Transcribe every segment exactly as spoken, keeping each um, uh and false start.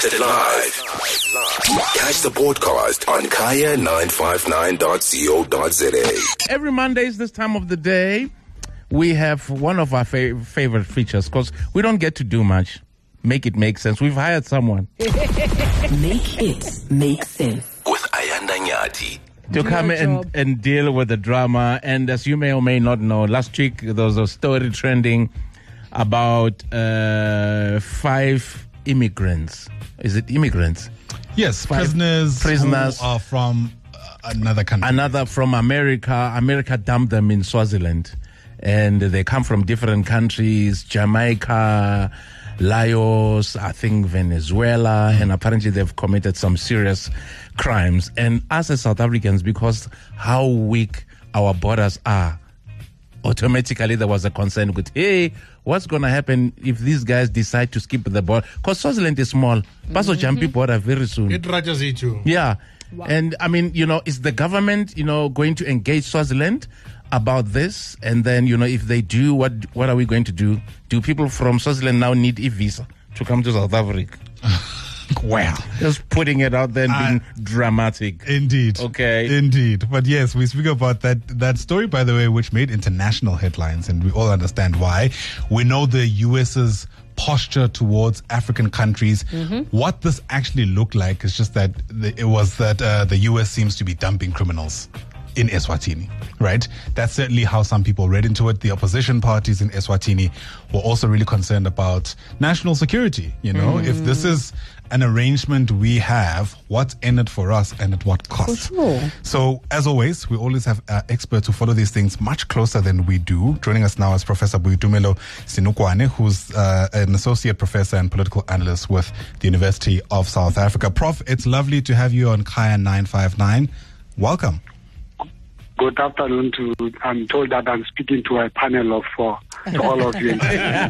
Transmitted live. Catch the podcast on kaya nine five nine dot co dot za. Every Mondays this time of the day, we have one of our fav- favorite features because we don't get to do much. Make it make sense. We've hired someone. Make it make sense. With Ayanda Nyati. To come and, and deal with the drama. And as you may or may not know, last week there was a story trending about uh, five immigrants. Is it immigrants? Yes, Five prisoners, prisoners who are from uh, another country. Another from America. America dumped them in Swaziland. And they come from different countries, Jamaica, Laos, I think Venezuela, and apparently they've committed some serious crimes. And us as South Africans, because how weak our borders are, automatically there was a concern with, hey, what's going to happen if these guys decide to skip the border? Because Swaziland is small. Paso Jampi border very soon. It rajas too. Yeah. Wow. And I mean, you know, is the government, you know, going to engage Swaziland about this? And then, you know, if they do, what what are we going to do? Do people from Swaziland now need a visa to come to South Africa? Wow. Just putting it out there and Uh, being dramatic. Indeed. Okay. Indeed. But yes, we speak about that that story, by the way, which made international headlines, and we all understand why. We know the U S's posture towards African countries. Mm-hmm. What this actually looked like is just that the, it was that uh, the U S seems to be dumping criminals in Eswatini, right? That's certainly how some people read into it. The opposition parties in Eswatini were also really concerned about national security. You know, mm. if this is an arrangement we have, what's in it for us and at what cost? For sure. So, as always, we always have uh, experts who follow these things much closer than we do. Joining us now is Professor Boitumelo Sinukwane, who's uh, an associate professor and political analyst with the University of South Africa. Prof, it's lovely to have you on Kaya nine five nine. Welcome. Good afternoon to, I'm told that I'm speaking to a panel of four, to all of you.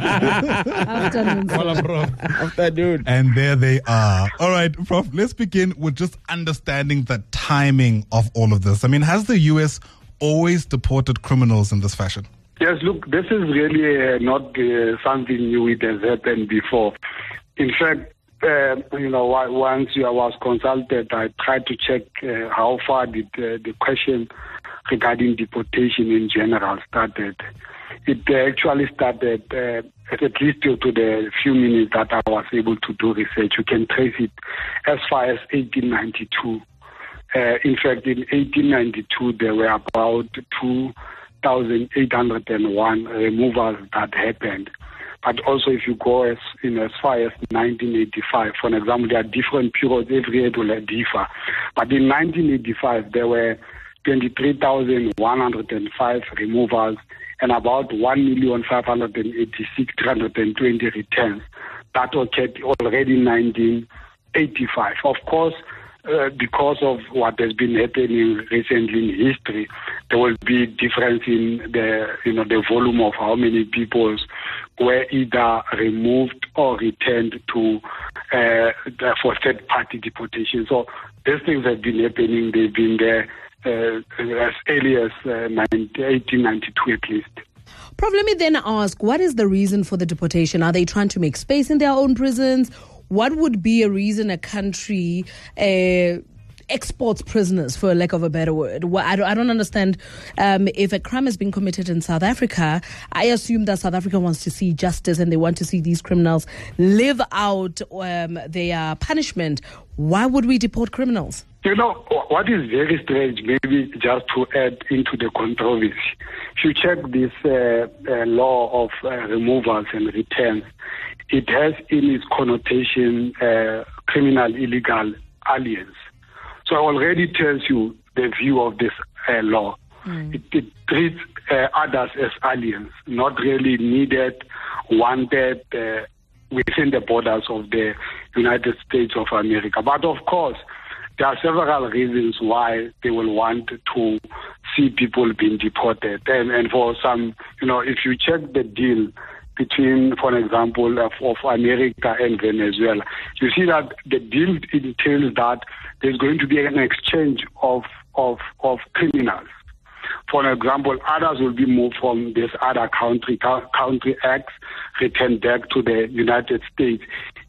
Afternoon. Afternoon. And there they are. All right, Prof, let's begin with just understanding the timing of all of this. I mean, has the U S always deported criminals in this fashion? Yes, look, this is really uh, not uh, something new. It has happened before. In fact, uh, you know, once I was consulted, I tried to check uh, how far did uh, the question regarding deportation in general started. It uh, actually started, uh, at least to the few minutes that I was able to do research. You can trace it as far as eighteen ninety-two. Uh, in fact, in eighteen ninety-two, there were about two thousand eight hundred one removals that happened. But also, if you go as in as far as nineteen eighty-five, for example, there are different periods. Every year will differ. But in nineteen eighty-five, there were twenty-three thousand one hundred five removals and about one million five hundred eighty-six thousand three hundred twenty returns. That occurred already in nineteen eighty-five. Of course, uh, because of what has been happening recently in history, there will be difference in the you know the volume of how many people were either removed or returned to uh, for third-party deportation. So these things have been happening. They've been there Uh, as early as uh, eighteen ninety-two at least. Prof, let me then ask, what is the reason for the deportation? Are they trying to make space in their own prisons? What would be a reason a country uh, exports prisoners, for lack of a better word? Well, I, don't, I don't understand. Um, if a crime has been committed in South Africa, I assume that South Africa wants to see justice and they want to see these criminals live out um, their punishment. Why would we deport criminals? You know, what is very strange, maybe just to add into the controversy, if you check this uh, uh, law of uh, removals and returns, it has in its connotation uh, criminal illegal aliens. So it already tells you the view of this uh, law. Mm. It, it treats uh, others as aliens, not really needed, wanted uh, within the borders of the United States of America. But of course, there are several reasons why they will want to see people being deported. And, and for some, you know, if you check the deal between, for example, of, of America and Venezuela, you see that the deal entails that there's going to be an exchange of, of, of criminals. For example, others will be moved from this other country, country X, returned back to the United States.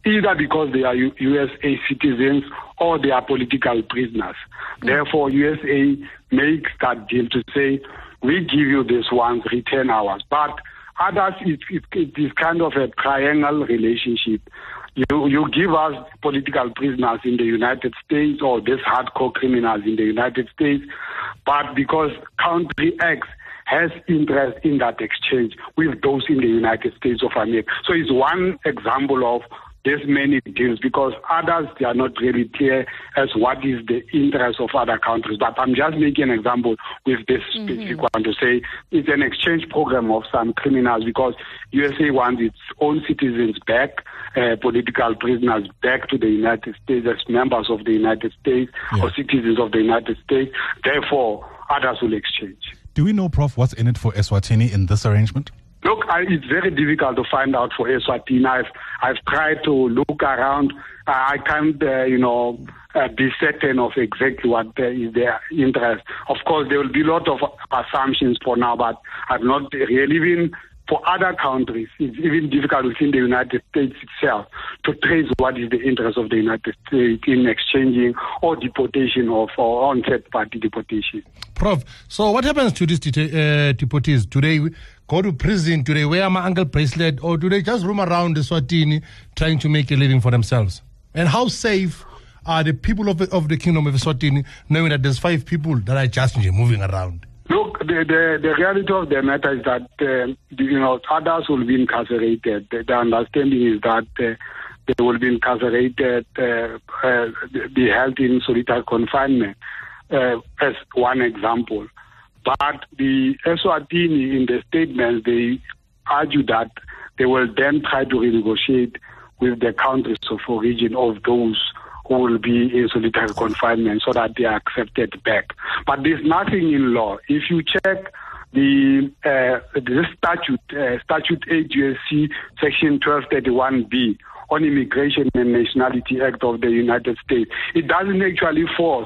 either because they are U- USA citizens or they are political prisoners. Mm. Therefore, U S A makes that deal to say, we give you this ones, return ours. But others, it, it, it is kind of a triangle relationship. You you give us political prisoners in the United States or these hardcore criminals in the United States, but because country X has interest in that exchange with those in the United States of America. So it's one example of there's many deals, because others, they are not really clear as what is the interest of other countries. But I'm just making an example with this mm-hmm. specific one to say it's an exchange program of some criminals, because U S A wants its own citizens back, uh, political prisoners back to the United States as members of the United States yeah. or citizens of the United States. Therefore, others will exchange. Do we know, Professor, what's in it for Eswatini in this arrangement? Look, I, it's very difficult to find out for Eswatini. I've, I've tried to look around. Uh, I can't, uh, you know, uh, be certain of exactly what uh, is their interest. Of course, there will be a lot of assumptions for now, but I've not really been, for other countries, it's even difficult within the United States itself to trace what is the interest of the United States in exchanging or deportation of or on third-party deportation. Prof, so what happens to these uh, deportees? Do they go to prison? Do they wear my ankle bracelet? Or do they just roam around the Swatini trying to make a living for themselves? And how safe are the people of the, of the Kingdom of Eswatini knowing that there's five people that are just moving around? Look, the, the, the reality of the matter is that, uh, you know, others will be incarcerated. The, the understanding is that uh, they will be incarcerated, uh, uh, be held in solitary confinement, uh, as one example. But the Eswatini, in the statements, they argue that they will then try to renegotiate with the countries of origin of those who will be in solitary confinement so that they are accepted back. But there's nothing in law. If you check the uh, this statute, uh, Statute eight U S C, Section twelve thirty-one B on Immigration and Nationality Act of the United States, it doesn't actually force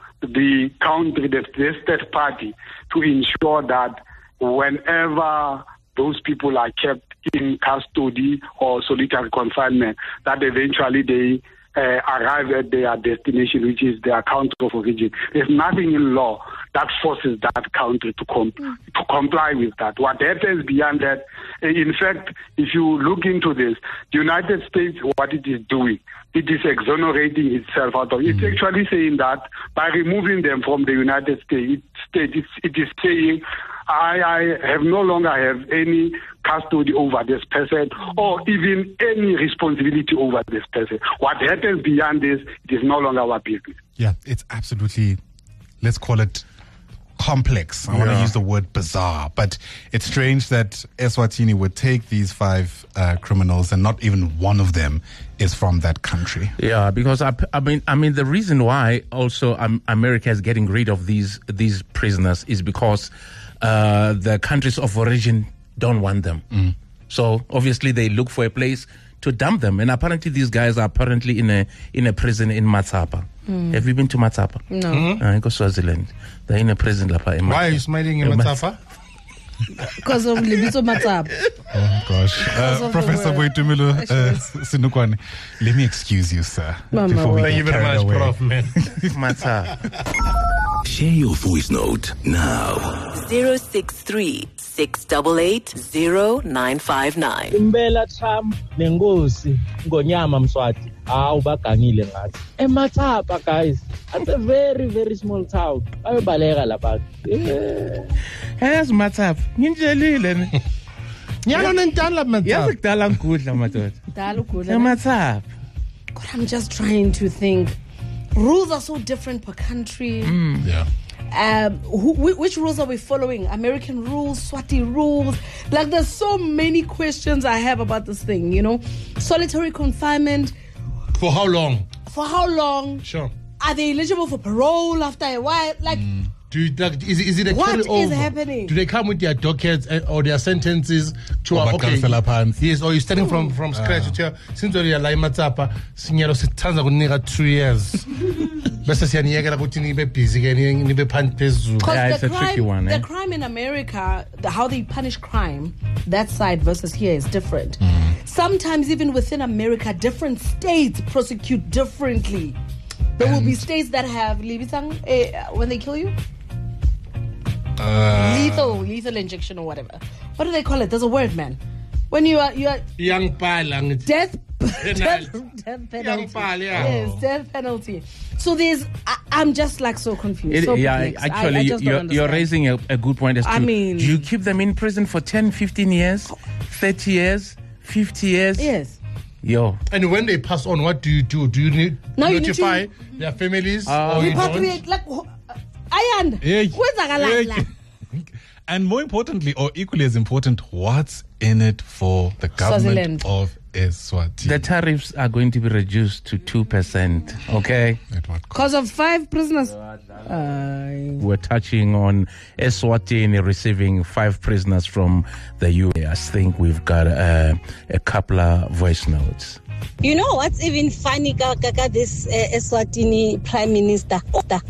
the country, the, the state party, to ensure that whenever those people are kept in custody or solitary confinement, that eventually they Uh, arrive at their destination, which is their country of origin. There's nothing in law that forces that country to com- to comply with that. What happens beyond that, in fact, if you look into this, the United States, what it is doing, it is exonerating itself out of it. It's actually saying that by removing them from the United States, it, it, it is saying, I, I have no longer have any custody over this person or even any responsibility over this person. What happens beyond this, it is no longer our business. Yeah, it's absolutely, let's call it complex. I yeah. want to use the word bizarre, but it's strange that Eswatini would take these five uh, criminals and not even one of them is from that country. Yeah, because I, I mean, I mean, the reason why also um, America is getting rid of these these prisoners is because uh, the countries of origin don't want them. Mm. So obviously they look for a place to dump them, and apparently these guys are apparently in a in a prison in Matsapa. Mm. Have you been to Matsapa? No. Mm-hmm. Uh, I go Swaziland. They're in a prison. In Why are you smiling in Matsapa? Because of Libito Matsapa. Oh gosh. Uh, Professor Boitumelo uh, Sinukwane, let me excuse you, sir. Mama, before we thank you very much, away. Prof, man. Matsapa. Share your voice note now. zero six three, six eight eight, zero nine five nine. Imbela Trump nengosi ngonyama Mswati awu bagangile ngathi eMathapa guys, it's a very very small town ayobaleka lapha. Yes, Matsapa nginjelile ne Nyalo nentala Matsapa yazi kudala ngudla madoda Dala ukudla. eMatsapa. God, I'm just trying to think. Rules are so different per country. Mm. Yeah. Um, who, which rules are we following? American rules, Swati rules? Like, there's so many questions I have about this thing, you know? Solitary confinement. For how long? For how long? Sure. Are they eligible for parole after a while? Like, Mm. Do you, like, is, is it a What carry is over? happening? Do they come with their dockets uh, or their sentences to Or uh, okay? baqalisela phansi. Yes, or you're starting from from scratch. Uh. To since we are like Matsapa, sinyalo sithanza kunika two years. Bese siyaniyekela ukuthi nibe busy ke nibe phansi phezulu. because Yeah, the it's a crime, tricky one, eh? the crime in America, the, how they punish crime, that side versus here is different. Mm. sometimes even within America, different states prosecute differently. There will be states that have libisang uh, when they kill you. Uh, lethal, lethal injection or whatever. What do they call it? There's a word, man. When you are, you are young palang. death, death, death penalty. Pal, yeah. Yes, death penalty. So there's, I, I'm just like so confused. It, so yeah, perplexed. actually, I, I just don't you're, understand. you're raising a, a good point as to, I mean- do you keep them in prison for ten, fifteen years, thirty years, fifty years? Yes. Yo. And when they pass on, what do you do? Do you need No, you need notify to- their families? Uh, or you don't? Repatriate, like, Ayan. Yeah. Kwenzakalani? And more importantly, or equally as important, what's in it for the government Swaziland. of Eswatini? The tariffs are going to be reduced to two percent, okay? At what cost? Because of five prisoners. Uh, We're touching on Eswatini receiving five prisoners from the U S. I think we've got uh, a couple of voice notes. You know what's even funny, Kaka, this uh, Eswatini Prime Minister?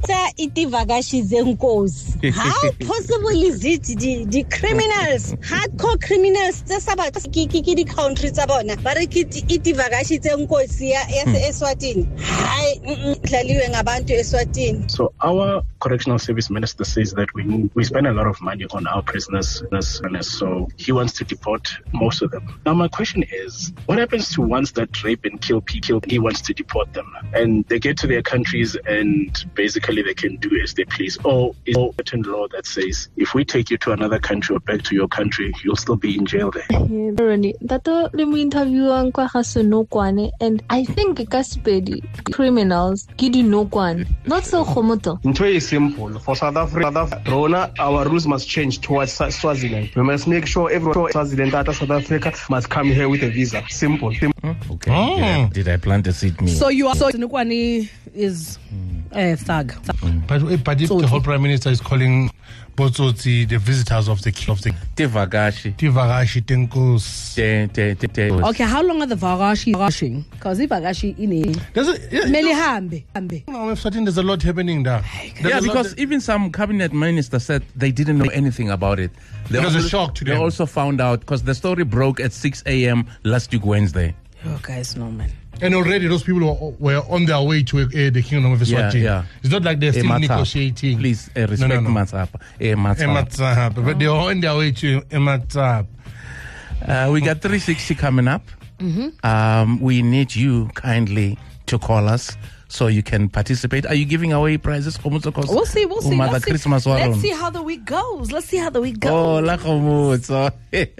How possible is it the, the criminals, hardcore criminals, the country sabona, but iti vagashi nkosi ya Eswatini. Hi, hlaliwe ngabantu Eswatini. So our correctional service minister says that we we spend a lot of money on our prisoners, so he wants to deport most of them. Now my question is, what happens to ones that rape and kill people? He wants to deport them, and they get to their countries and basically they can do as they please. Or is there a certain law that says if we take you to another country or back to your country, you'll still be in jail there? That let me interview Nokwane, and I think Kaspedi criminals Gidi Nokwan, not so homoto. It's very simple. For South Africa, Rona, our rules must change towards Swaziland. We must make sure every Swaziland out of South Africa must come here with a visa. Simple. Simple. Okay. Oh. Did, I, did I plant a seed? Me? So you are so Nukwani is a thug. But, but if so the whole Prime Minister is calling Botsotsi the visitors of the of the Tivagashi, Tivagashi Tenkos. Okay, how long are the Vagashi rushing? Because if Vagashi in it, there's a yeah, Melihambe. Hambe. No, I'm certain there's a lot happening there. There's yeah, because that, even some cabinet ministers said they didn't know anything about it. They it was also, a shock to they them. They also found out because the story broke at six a.m. last week Wednesday. Oh, guys, no man. And already those people were on their way to uh, the kingdom of Eswatini. Yeah, yeah. It's not like they're still Ematap. negotiating. Please uh, respect no, no, no. Matap. Ematap. Oh. But they're on their way to Ematap. Uh, we got three sixty coming up. Mm-hmm. Um, we need you kindly to call us so you can participate. Are you giving away prizes? We'll see, we'll see. Let's see. Christmas Let's see how the week goes. Let's see how the week goes. Oh, la komutso.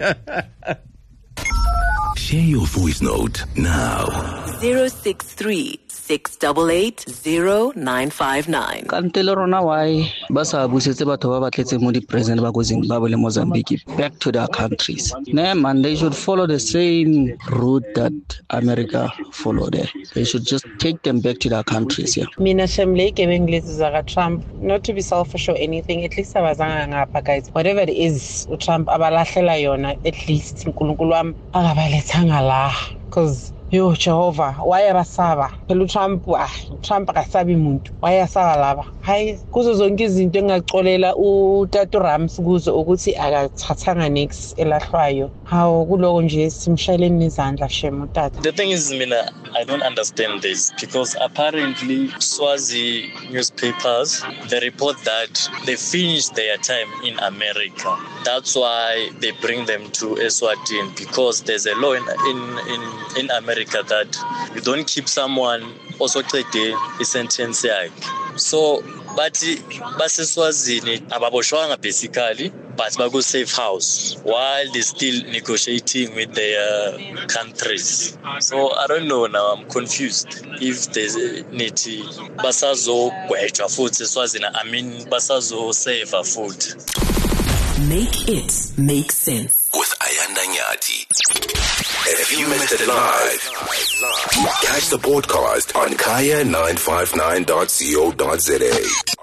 Share your voice note now. zero six three, six eight eight, zero nine five nine. Kantelo rona why basa busetse batho ba batletse mo di president ba go Zimbabwe le Mozambique back to their countries. Ne man, they should follow the same route that America followed there. They should just take them back to their countries. Yeah. Mina shemle ngibenglezi zaka Trump, not to be selfish or anything, at least abazanga ngapha guys. Whatever it is Trump abalahlela yona, at least uNkulunkulu wami akabalethanga la, because yo Jehovah wayabasaba phela uTrump ah Trump akasabi umuntu wayasaba laba hayi kuzo zonke izinto engacolela uTatu Rams kuzo ukuthi akathathanga next elahlwayo hawo kuloko nje simshayeleni izandla shema uTata. The thing is, Mina, I don't understand this because apparently Swazi newspapers, they report that they finished their time in America. That's why they bring them to Eswatini, because there's a law in in in, in America that you don't keep someone also take the sentence yakhe. So but baseswazini ababoshwanga basically, but bago safe house while they still negotiating with their countries. So I don't know now, I'm confused if there's need basazo gwetshwa futhi eswazini, I mean basazo save food. Make it make sense with Ayanda Nyati. If you missed it live, catch the podcast on kaya nine five nine dot co dot za.